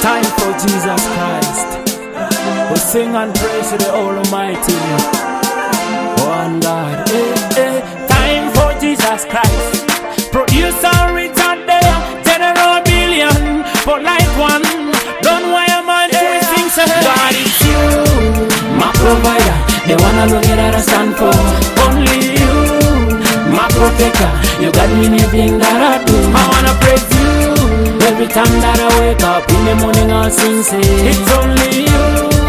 Time for Jesus Christ. We sing and praise to the Almighty one God. Time for Jesus Christ. Producer Richard there, General Billion, Polite One. Don't wire man to sing so God is you, my provider, the one alone that I stand for. Only you, my protector. You got me in everything that I do. I wanna praise you every time that I wake up in the morning. I'll sing, say it's only you,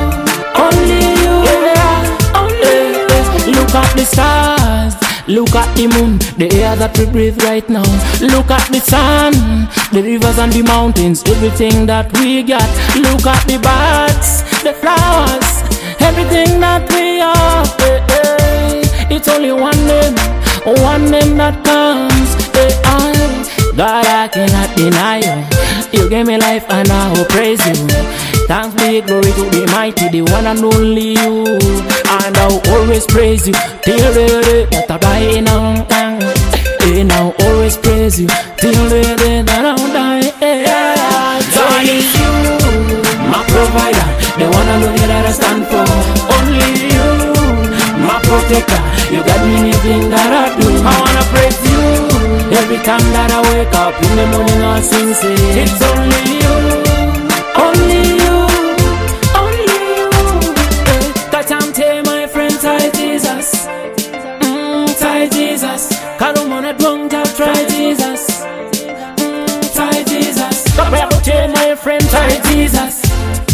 yeah, only you. Look at the stars, look at the moon, the air that we breathe right now. Look at the sun, the rivers and the mountains, everything that we got. Look at the birds, the flowers, everything that we are. It's only one name that comes. God, I cannot deny you. You gave me life and I will praise you. Thanks be glory to be mighty, the one and only you. And I will always praise you till the day that I die now. And I will always praise you till the day that I will die. God is you, my provider, the one and only that I stand for. Only you, my protector. You got me in everything that I do. I wanna praise you every time that I wake up in the morning. I'll sing, say it's only you, only you, only you. That I'm telling my friend, try Jesus, try Jesus. Cause I'm on a drunk, I'll try Jesus, try Jesus. Stop here, tell my friend, try Jesus.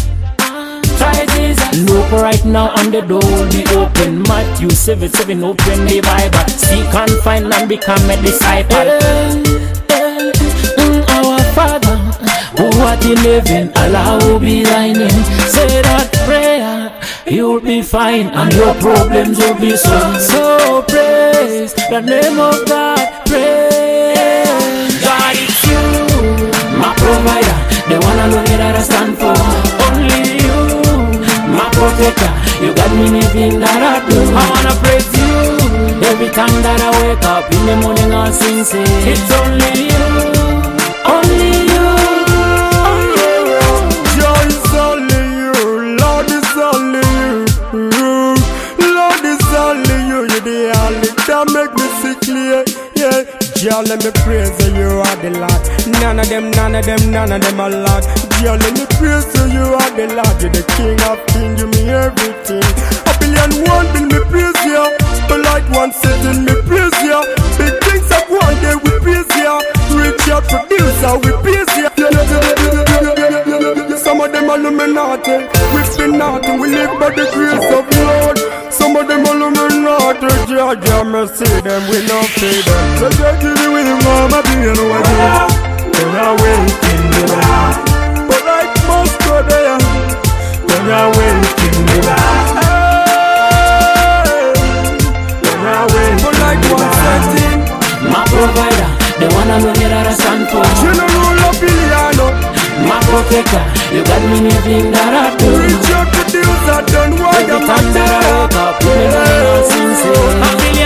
Look right now on the door will be open. Matthew 7:7, open the Bible. Seek and find and become a disciple. Our Father, who art in heaven, Allah will be thy name. Say that prayer, you'll be fine and your problems will be solved. So praise the name of God, praise. God is you, my provider, the one and only that I stand for. Only you, my protector, you got me in everything that I do. I wanna praise you every time that I wake up in the morning. I'll sing, say it's only you, only you, only you. Joy is only you, Lord is only you, Lord is only you. You're the only that make me see clear. Yeah, Jah, let me praise you, you are the Lord. None of them are Lord. Jah, let me praise you, you are the Lord. You're the King of Kings, give me everything. A billion one will me praise you, the light one setting me praise you. Big things of one day we praise you. Richard producer we praise you. Some of them are Illuminati, we spin naughty, we live by the grace of Lord. Some of them are Illuminati, Jah, mercy them, we not feed them. So Jah give me with him, mama, be in the way. Then I wait in the light. But like most go there, then I wait in the light. Then I wait. But like one setting, my provider, the one and only that I stand for. General Billion, my protector, you got me in everything that I do. Richard producer, don't worry, every time that I wake up, you know, I'll sing, say